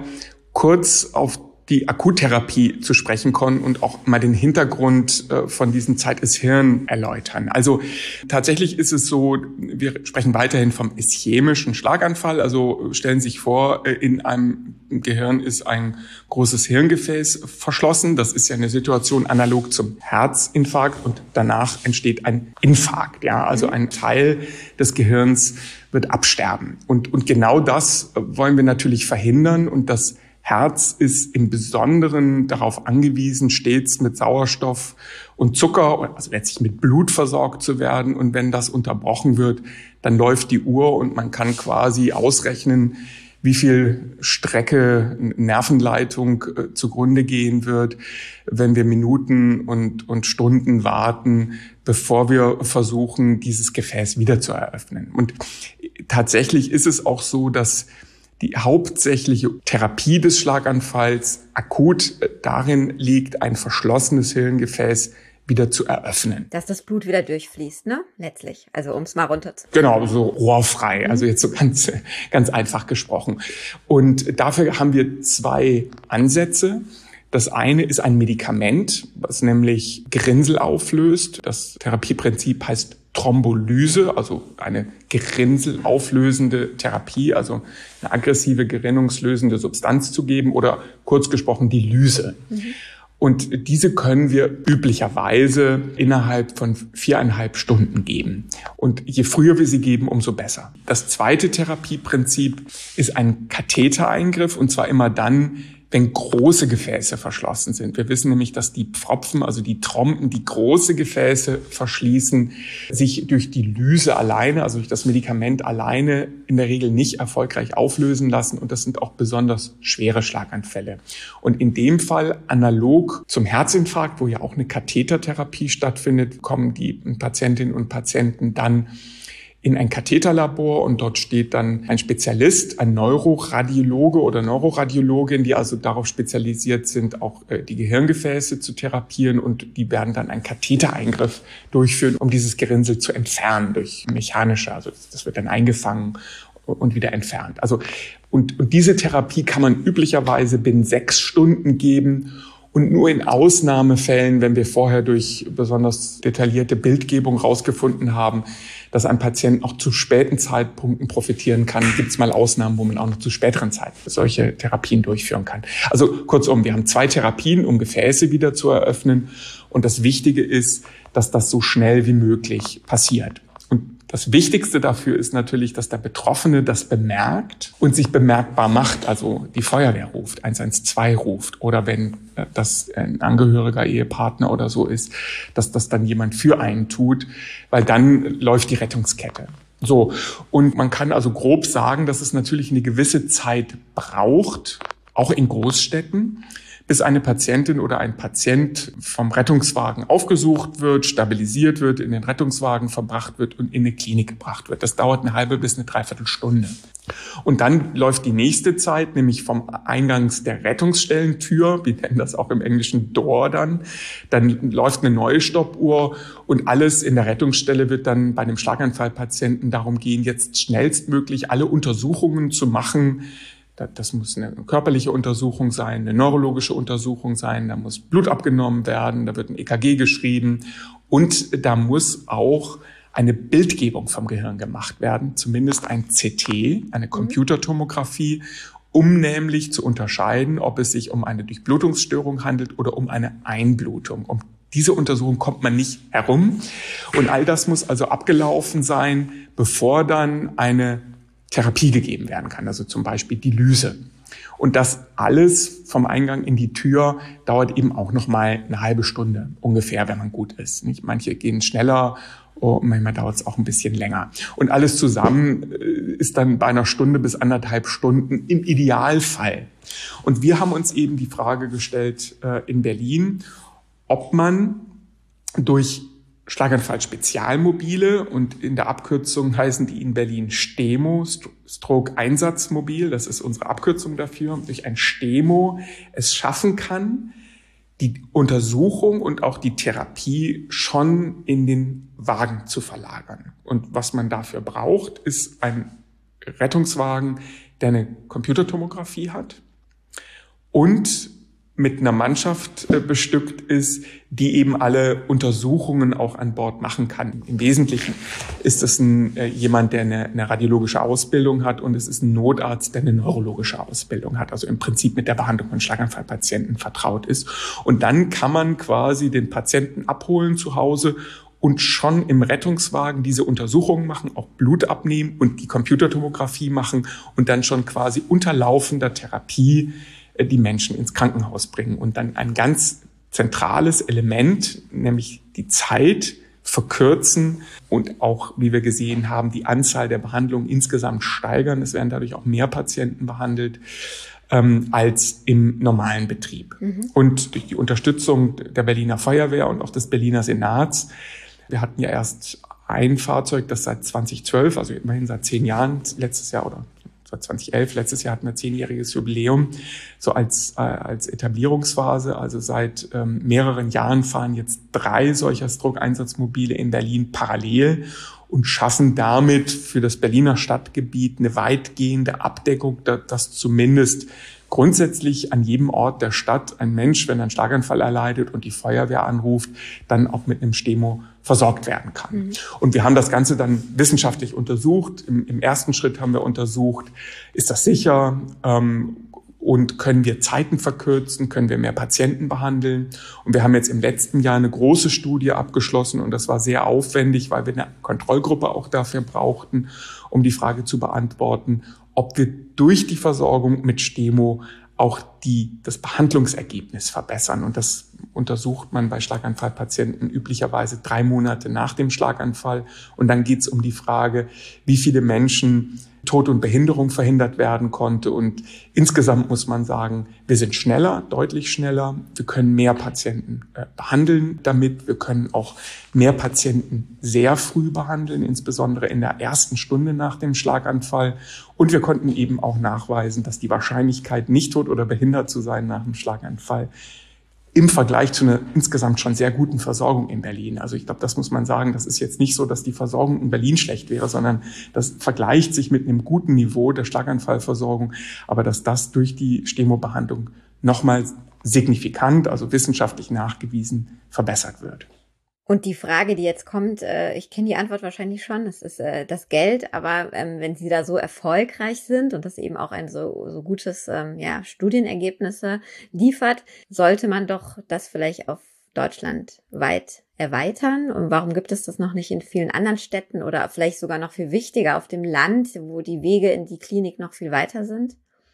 kurz auf die Akuttherapie zu sprechen kommen und auch mal den Hintergrund von diesem Zeit ist Hirn erläutern. Also tatsächlich ist es so, wir sprechen weiterhin vom ischämischen Schlaganfall. Also stellen Sie sich vor, in einem Gehirn ist ein großes Hirngefäß verschlossen. Das ist ja eine Situation analog zum Herzinfarkt und danach entsteht ein Infarkt. Ja, also ein Teil des Gehirns wird absterben. Und, und genau das wollen wir natürlich verhindern und das Herz ist im Besonderen darauf angewiesen, stets mit Sauerstoff und Zucker, also letztlich mit Blut versorgt zu werden. Und wenn das unterbrochen wird, dann läuft die Uhr und man kann quasi ausrechnen, wie viel Strecke, Nervenleitung äh, zugrunde gehen wird, wenn wir Minuten und, und Stunden warten, bevor wir versuchen, dieses Gefäß wieder zu eröffnen. Und tatsächlich ist es auch so, dass die hauptsächliche Therapie des Schlaganfalls akut darin liegt, ein verschlossenes Hirngefäß wieder zu eröffnen. Dass das Blut wieder durchfließt, ne? Letztlich. Also um es mal runter zu. Genau, so rohrfrei. Also jetzt so ganz, ganz einfach gesprochen. Und dafür haben wir zwei Ansätze. Das eine ist ein Medikament, was nämlich Gerinnsel auflöst. Das Therapieprinzip heißt Thrombolyse, also eine gerinnselauflösende Therapie, also eine aggressive gerinnungslösende Substanz zu geben oder kurz gesprochen die Lyse. Mhm. Und diese können wir üblicherweise innerhalb von viereinhalb Stunden geben. Und je früher wir sie geben, umso besser. Das zweite Therapieprinzip ist ein Kathetereingriff, und zwar immer dann, wenn große Gefäße verschlossen sind. Wir wissen nämlich, dass die Pfropfen, also die Trompen, die große Gefäße verschließen, sich durch die Lyse alleine, also durch das Medikament alleine in der Regel nicht erfolgreich auflösen lassen. Und das sind auch besonders schwere Schlaganfälle. Und in dem Fall, analog zum Herzinfarkt, wo ja auch eine Kathetertherapie stattfindet, kommen die Patientinnen und Patienten dann in ein Katheterlabor und dort steht dann ein Spezialist, ein Neuroradiologe oder Neuroradiologin, die also darauf spezialisiert sind, auch äh, die Gehirngefäße zu therapieren, und die werden dann einen Kathetereingriff durchführen, um dieses Gerinnsel zu entfernen durch mechanische, also das wird dann eingefangen und wieder entfernt. Also und, und diese Therapie kann man üblicherweise binnen sechs Stunden geben. Und nur in Ausnahmefällen, wenn wir vorher durch besonders detaillierte Bildgebung rausgefunden haben, dass ein Patient auch zu späten Zeitpunkten profitieren kann, gibt es mal Ausnahmen, wo man auch noch zu späteren Zeiten solche Therapien durchführen kann. Also kurzum, wir haben zwei Therapien, um Gefäße wieder zu eröffnen. Und das Wichtige ist, dass das so schnell wie möglich passiert. Und das Wichtigste dafür ist natürlich, dass der Betroffene das bemerkt und sich bemerkbar macht, also die Feuerwehr ruft, eins eins zwei ruft, oder wenn das ein Angehöriger, Ehepartner oder so ist, dass das dann jemand für einen tut, weil dann läuft die Rettungskette. So, und man kann also grob sagen, dass es natürlich eine gewisse Zeit braucht, auch in Großstädten, bis eine Patientin oder ein Patient vom Rettungswagen aufgesucht wird, stabilisiert wird, in den Rettungswagen verbracht wird und in eine Klinik gebracht wird. Das dauert eine halbe bis eine Dreiviertelstunde. Und dann läuft die nächste Zeit, nämlich vom Eingangs der Rettungsstellentür, wir nennen das auch im Englischen Door dann, dann läuft eine neue Stoppuhr und alles in der Rettungsstelle wird dann bei einem Schlaganfallpatienten darum gehen, jetzt schnellstmöglich alle Untersuchungen zu machen. Das muss eine körperliche Untersuchung sein, eine neurologische Untersuchung sein, da muss Blut abgenommen werden, da wird ein E K G geschrieben und da muss auch eine Bildgebung vom Gehirn gemacht werden, zumindest ein C T, eine Computertomographie, um nämlich zu unterscheiden, ob es sich um eine Durchblutungsstörung handelt oder um eine Einblutung. Um diese Untersuchung kommt man nicht herum. Und all das muss also abgelaufen sein, bevor dann eine Therapie gegeben werden kann, also zum Beispiel die Lyse. Und das alles vom Eingang in die Tür dauert eben auch noch mal eine halbe Stunde ungefähr, wenn man gut ist. Nicht? Manche gehen schneller, oh, manchmal dauert es auch ein bisschen länger. Und alles zusammen ist dann bei einer Stunde bis anderthalb Stunden im Idealfall. Und wir haben uns eben die Frage gestellt äh, in Berlin, ob man durch Schlaganfall-Spezialmobile und in der Abkürzung heißen die in Berlin STEMO, Stroke-Einsatzmobil. Das ist unsere Abkürzung dafür. Durch ein STEMO es schaffen kann, die Untersuchung und auch die Therapie schon in den Wagen zu verlagern. Und was man dafür braucht, ist ein Rettungswagen, der eine Computertomographie hat und mit einer Mannschaft bestückt ist, die eben alle Untersuchungen auch an Bord machen kann. Im Wesentlichen ist es ein, äh, jemand, der eine, eine radiologische Ausbildung hat, und es ist ein Notarzt, der eine neurologische Ausbildung hat, also im Prinzip mit der Behandlung von Schlaganfallpatienten vertraut ist. Und dann kann man quasi den Patienten abholen zu Hause und schon im Rettungswagen diese Untersuchungen machen, auch Blut abnehmen und die Computertomographie machen und dann schon quasi unter laufender Therapie die Menschen ins Krankenhaus bringen und dann ein ganz zentrales Element, nämlich die Zeit verkürzen und auch, wie wir gesehen haben, die Anzahl der Behandlungen insgesamt steigern. Es werden dadurch auch mehr Patienten behandelt ähm, als im normalen Betrieb. Mhm. Und durch die Unterstützung der Berliner Feuerwehr und auch des Berliner Senats, wir hatten ja erst ein Fahrzeug, das seit zweitausendzwölf, also immerhin seit zehn Jahren, letztes Jahr oder seit zweitausendelf, letztes Jahr hatten wir zehnjähriges Jubiläum, so als äh, als Etablierungsphase. Also seit ähm, mehreren Jahren fahren jetzt drei solcher Stroke-Einsatzmobile in Berlin parallel und schaffen damit für das Berliner Stadtgebiet eine weitgehende Abdeckung, dass zumindest grundsätzlich an jedem Ort der Stadt ein Mensch, wenn er einen Schlaganfall erleidet und die Feuerwehr anruft, dann auch mit einem STEMO versorgt werden kann. Mhm. Und wir haben das Ganze dann wissenschaftlich untersucht. Im, im ersten Schritt haben wir untersucht, ist das sicher ähm, und können wir Zeiten verkürzen, können wir mehr Patienten behandeln. Und wir haben jetzt im letzten Jahr eine große Studie abgeschlossen und das war sehr aufwendig, weil wir eine Kontrollgruppe auch dafür brauchten, um die Frage zu beantworten, ob wir durch die Versorgung mit STEMO auch die, das Behandlungsergebnis verbessern. Und das untersucht man bei Schlaganfallpatienten üblicherweise drei Monate nach dem Schlaganfall. Und dann geht es um die Frage, wie viele Menschen Tod und Behinderung verhindert werden konnte. Und insgesamt muss man sagen, wir sind schneller, deutlich schneller. Wir können mehr Patienten äh, behandeln damit. Wir können auch mehr Patienten sehr früh behandeln, insbesondere in der ersten Stunde nach dem Schlaganfall. Und wir konnten eben auch nachweisen, dass die Wahrscheinlichkeit, nicht tot oder behindert zu sein nach dem Schlaganfall, im Vergleich zu einer insgesamt schon sehr guten Versorgung in Berlin. Also ich glaube, das muss man sagen, das ist jetzt nicht so, dass die Versorgung in Berlin schlecht wäre, sondern das vergleicht sich mit einem guten Niveau der Schlaganfallversorgung, aber dass das durch die STEMO-Behandlung nochmal signifikant, also wissenschaftlich nachgewiesen, verbessert wird. Und die Frage, die jetzt kommt, äh, ich kenne die Antwort wahrscheinlich schon, das ist äh, das Geld, aber ähm, wenn Sie da so erfolgreich sind und das eben auch ein so, so gutes ähm, ja, Studienergebnisse liefert, sollte man doch das vielleicht auf Deutschland weit erweitern. Und warum gibt es das noch nicht in vielen anderen Städten oder vielleicht sogar noch viel wichtiger auf dem Land, wo die Wege in die Klinik noch viel weiter sind?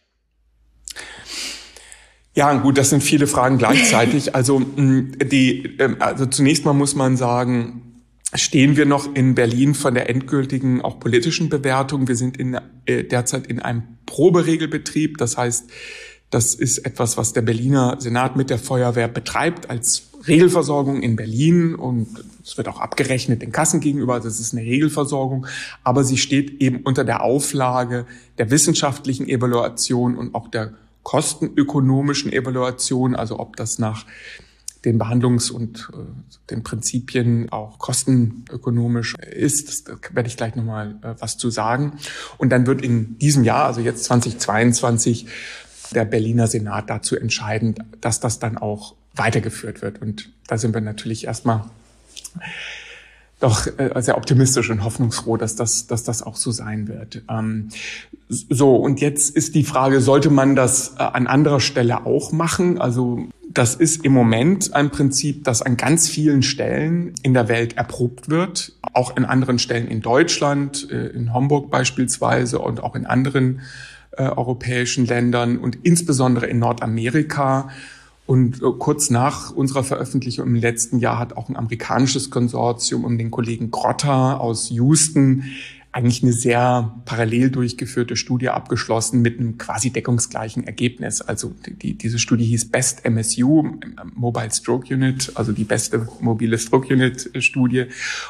Ja, gut, das sind viele Fragen gleichzeitig. Also, die, also zunächst mal muss man sagen, stehen wir noch in Berlin von der endgültigen, auch politischen Bewertung. Wir sind in, äh, derzeit in einem Proberegelbetrieb. Das heißt, das ist etwas, was der Berliner Senat mit der Feuerwehr betreibt als Regelversorgung in Berlin. Und es wird auch abgerechnet den Kassen gegenüber. Also es ist eine Regelversorgung. Aber sie steht eben unter der Auflage der wissenschaftlichen Evaluation und auch der kostenökonomischen Evaluation, also ob das nach den Behandlungs- und äh, den Prinzipien auch kostenökonomisch ist. Da werde ich gleich nochmal äh, was zu sagen. Und dann wird in diesem Jahr, also jetzt zweitausendzweiundzwanzig, der Berliner Senat dazu entscheiden, dass das dann auch weitergeführt wird. Und da sind wir natürlich erstmal doch äh, sehr optimistisch und hoffnungsfroh, dass das, dass das auch so sein wird. Ähm, so, und jetzt ist die Frage, sollte man das äh, an anderer Stelle auch machen? Also das ist im Moment ein Prinzip, das an ganz vielen Stellen in der Welt erprobt wird, auch in anderen Stellen in Deutschland, äh, in Hamburg beispielsweise und auch in anderen äh, europäischen Ländern und insbesondere in Nordamerika. Und kurz nach unserer Veröffentlichung im letzten Jahr hat auch ein amerikanisches Konsortium um den Kollegen Grotter aus Houston eigentlich eine sehr parallel durchgeführte Studie abgeschlossen mit einem quasi deckungsgleichen Ergebnis. Also die, diese Studie hieß Best M S U, Mobile Stroke Unit, also die beste mobile Stroke Unit Studie.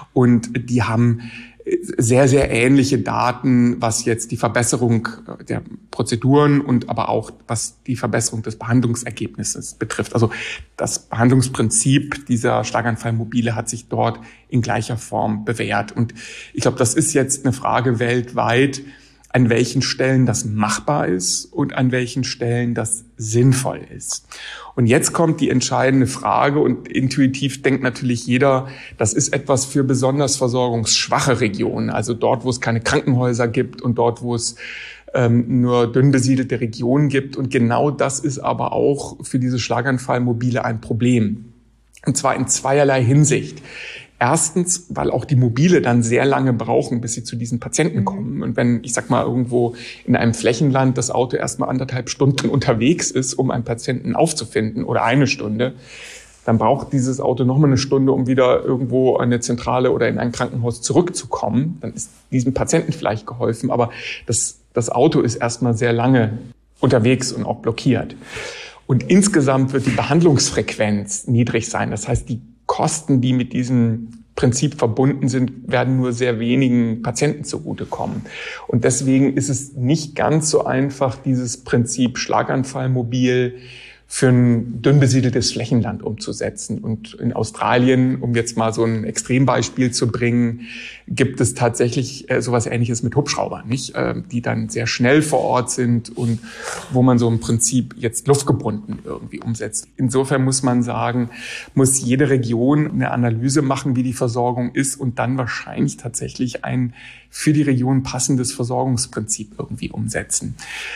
Und die haben sehr, sehr ähnliche Daten, was jetzt die Verbesserung der Prozeduren und aber auch was die Verbesserung des Behandlungsergebnisses betrifft. Also das Behandlungsprinzip dieser Schlaganfallmobile hat sich dort in gleicher Form bewährt. Und ich glaube, das ist jetzt eine Frage weltweit, an welchen Stellen das machbar ist und an welchen Stellen das sinnvoll ist. Und jetzt kommt die entscheidende Frage, und intuitiv denkt natürlich jeder, das ist etwas für besonders versorgungsschwache Regionen, also dort, wo es keine Krankenhäuser gibt und dort, wo es ähm, nur dünn besiedelte Regionen gibt. Und genau das ist aber auch für diese Schlaganfallmobile ein Problem. Und zwar in zweierlei Hinsicht. Erstens, weil auch die Mobile dann sehr lange brauchen, bis sie zu diesen Patienten kommen. Und wenn, ich sag mal, irgendwo in einem Flächenland das Auto erstmal anderthalb Stunden unterwegs ist, um einen Patienten aufzufinden, oder eine Stunde, dann braucht dieses Auto nochmal eine Stunde, um wieder irgendwo an eine Zentrale oder in ein Krankenhaus zurückzukommen. Dann ist diesem Patienten vielleicht geholfen, aber das, das Auto ist erstmal sehr lange unterwegs und auch blockiert. Und insgesamt wird die Behandlungsfrequenz niedrig sein. Das heißt, die Kosten, die mit diesem Prinzip verbunden sind, werden nur sehr wenigen Patienten zugutekommen. Und deswegen ist es nicht ganz so einfach, dieses Prinzip Schlaganfallmobil für ein dünn besiedeltes Flächenland umzusetzen. Und in Australien, um jetzt mal so ein Extrembeispiel zu bringen, gibt es tatsächlich äh, sowas Ähnliches mit Hubschraubern, nicht? Äh, die dann sehr schnell vor Ort sind und wo man so im Prinzip jetzt luftgebunden irgendwie umsetzt. Insofern muss man sagen, muss jede Region eine Analyse machen, wie die Versorgung ist, und dann wahrscheinlich tatsächlich ein für die Region passendes Versorgungsprinzip irgendwie umsetzen.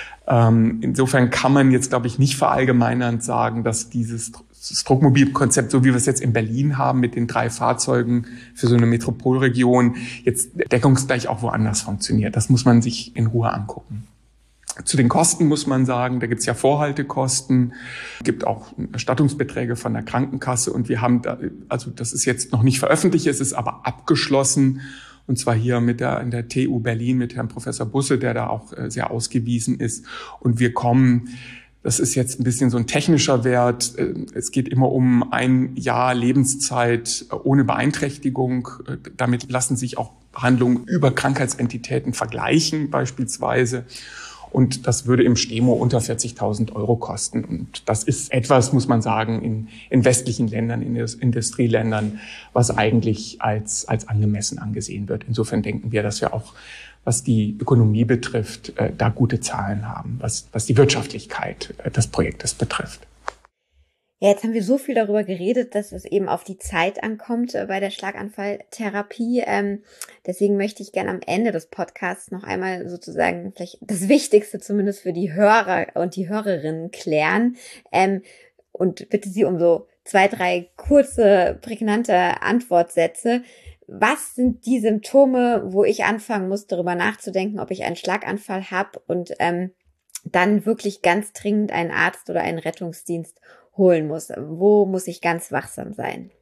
Insofern kann man jetzt, glaube ich, nicht verallgemeinernd sagen, dass dieses Stroke-Mobil-Konzept, so wie wir es jetzt in Berlin haben, mit den drei Fahrzeugen für so eine Metropolregion, jetzt deckungsgleich auch woanders funktioniert. Das muss man sich in Ruhe angucken. Zu den Kosten muss man sagen, da gibt es ja Vorhaltekosten, gibt auch Erstattungsbeträge von der Krankenkasse, und wir haben da, also das ist jetzt noch nicht veröffentlicht, es ist aber abgeschlossen. Und zwar hier mit der, in der T U Berlin mit Herrn Professor Busse, der da auch äh, sehr ausgewiesen ist. Und wir kommen, das ist jetzt ein bisschen so ein technischer Wert, äh, es geht immer um ein Jahr Lebenszeit äh, ohne Beeinträchtigung. Äh, damit lassen sich auch Behandlungen über Krankheitsentitäten vergleichen beispielsweise. Und das würde im STEMO unter vierzigtausend Euro kosten. Und das ist etwas, muss man sagen, in, in westlichen Ländern, in Industrieländern, was eigentlich als, als angemessen angesehen wird. Insofern denken wir, dass wir auch, was die Ökonomie betrifft, äh, da gute Zahlen haben, was, was die Wirtschaftlichkeit äh, des Projektes betrifft. Ja, jetzt haben wir so viel darüber geredet, dass es eben auf die Zeit ankommt äh, bei der Schlaganfalltherapie. Ähm, deswegen möchte ich gerne am Ende des Podcasts noch einmal sozusagen vielleicht das Wichtigste zumindest für die Hörer und die Hörerinnen klären. Ähm, und bitte Sie um so zwei, drei kurze, prägnante Antwortsätze. Was sind die Symptome, wo ich anfangen muss, darüber nachzudenken, ob ich einen Schlaganfall habe, und ähm, dann wirklich ganz dringend einen Arzt oder einen Rettungsdienst holen muss? Wo muss ich ganz wachsam sein?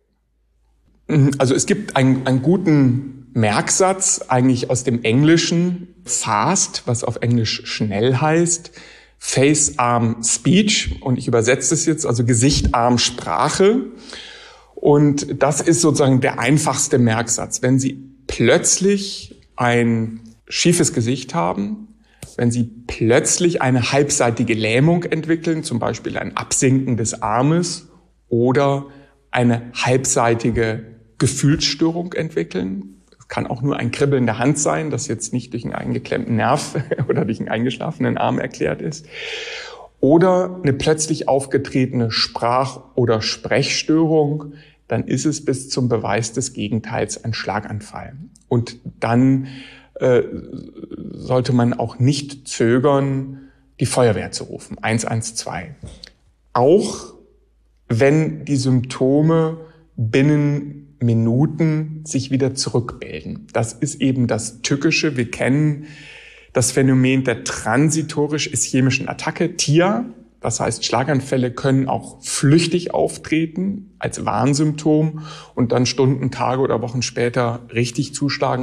Also es gibt einen, einen guten Merksatz eigentlich aus dem Englischen, fast, was auf Englisch schnell heißt, Face, Arm, Speech, und ich übersetze es jetzt, also Gesicht, Arm, Sprache. Und das ist sozusagen der einfachste Merksatz. Wenn Sie plötzlich ein schiefes Gesicht haben, wenn Sie plötzlich eine halbseitige Lähmung entwickeln, zum Beispiel ein Absinken des Armes, oder eine halbseitige Gefühlsstörung entwickeln. Das kann auch nur ein Kribbeln der Hand sein, das jetzt nicht durch einen eingeklemmten Nerv oder durch einen eingeschlafenen Arm erklärt ist. Oder eine plötzlich aufgetretene Sprach- oder Sprechstörung, dann ist es bis zum Beweis des Gegenteils ein Schlaganfall. Und dann äh, sollte man auch nicht zögern, die Feuerwehr zu rufen, eins eins zwei. Auch wenn die Symptome binnen Minuten sich wieder zurückbilden. Das ist eben das Tückische. Wir kennen das Phänomen der transitorisch-ischämischen Attacke, T I A. Das heißt, Schlaganfälle können auch flüchtig auftreten als Warnsymptom und dann Stunden, Tage oder Wochen später richtig zuschlagen.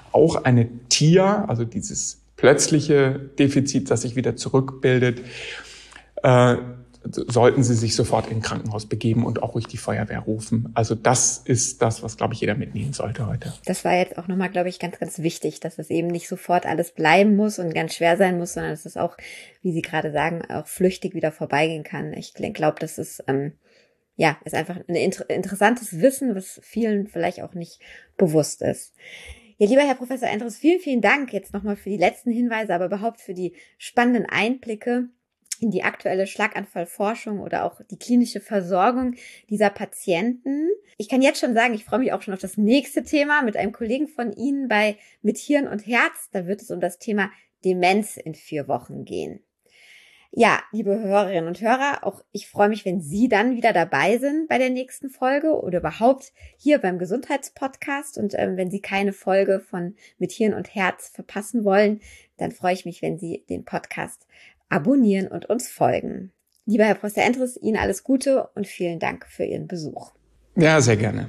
auch eine T I A, also dieses plötzliche Defizit, das sich wieder zurückbildet, äh, sollten Sie sich sofort in ein Krankenhaus begeben und auch ruhig die Feuerwehr rufen. Also das ist das, was, glaube ich, jeder mitnehmen sollte heute. Das war jetzt auch nochmal, glaube ich, ganz, ganz wichtig, dass es eben nicht sofort alles bleiben muss und ganz schwer sein muss, sondern dass es auch, wie Sie gerade sagen, auch flüchtig wieder vorbeigehen kann. Ich glaube, das ist, ähm, ja, ist einfach ein inter- interessantes Wissen, was vielen vielleicht auch nicht bewusst ist. Ja, lieber Herr Professor Endres, vielen, vielen Dank jetzt nochmal für die letzten Hinweise, aber überhaupt für die spannenden Einblicke in die aktuelle Schlaganfallforschung oder auch die klinische Versorgung dieser Patienten. Ich kann jetzt schon sagen, ich freue mich auch schon auf das nächste Thema mit einem Kollegen von Ihnen bei Mit Hirn und Herz. Da wird es um das Thema Demenz in vier Wochen gehen. Ja, liebe Hörerinnen und Hörer, auch ich freue mich, wenn Sie dann wieder dabei sind bei der nächsten Folge oder überhaupt hier beim Gesundheitspodcast. Und ähm, wenn Sie keine Folge von Mit Hirn und Herz verpassen wollen, dann freue ich mich, wenn Sie den Podcast abonnieren und uns folgen. Lieber Herr Professor Endres, Ihnen alles Gute und vielen Dank für Ihren Besuch. Ja, sehr gerne.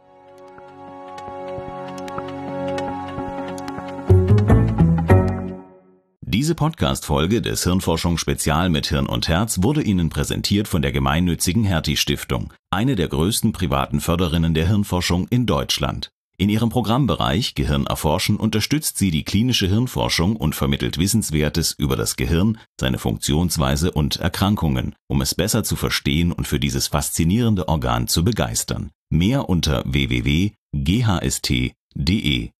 Diese Podcast-Folge des Hirnforschung Spezial mit Hirn und Herz wurde Ihnen präsentiert von der gemeinnützigen Hertie-Stiftung, eine der größten privaten Förderinnen der Hirnforschung in Deutschland. In ihrem Programmbereich Gehirn erforschen unterstützt sie die klinische Hirnforschung und vermittelt Wissenswertes über das Gehirn, seine Funktionsweise und Erkrankungen, um es besser zu verstehen und für dieses faszinierende Organ zu begeistern. Mehr unter w w w punkt g h s t punkt d e.